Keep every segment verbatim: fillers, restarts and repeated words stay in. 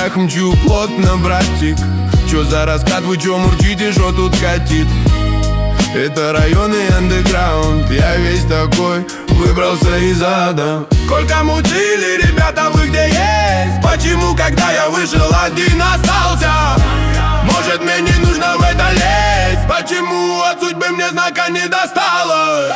всех мчу плотно, братик. Чё за раскат, вы чё мурчите, шо тут катит? Это районный андеграунд, я весь такой, выбрался из ада. Сколько мутили ребята, вы где есть? Почему, когда я вышел, один остался? Может, мне не нужно в это лезть? Почему от судьбы мне знака не досталось?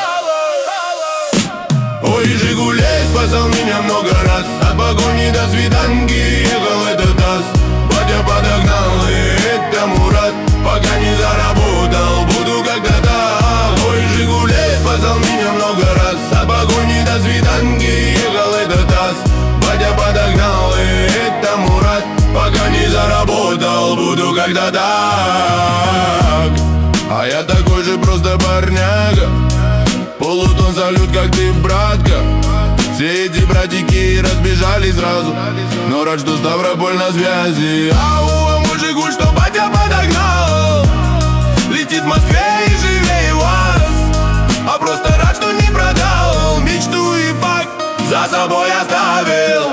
Ой, Жигулей спасал меня много раз. От погони до свиданки ехал этот таз. Батя подогнал, и это Мурат. Пока не заработал, буду когда-то. Ой, Жигулей спасал меня много раз. От погони до свиданки ехал этот таз. Батя подогнал, и это Мурат. Пока не заработал, буду когда так. А я такой же просто парняга. Полутон салют, как ты, братка. Все эти братики разбежались сразу, но рад, что Ставрополь на связи. Ау, а мой Жигуль, что батя подогнал, летит в Москве и живее вас. А просто рад, что не продал мечту и факт, за собой оставил.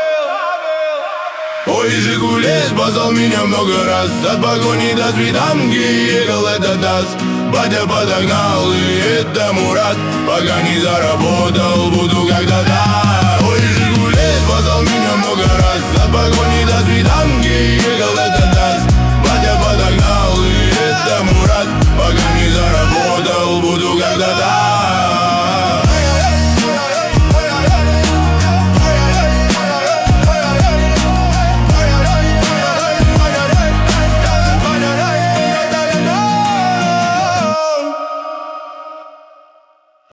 Ой, Жигулей спасал меня много раз. От погони до свиданки ехал этот таз. Батя подогнал, и это Мурат. Пока не заработал, буду когда-то. Ой, Жигулей спасал меня много раз. От погони до свиданки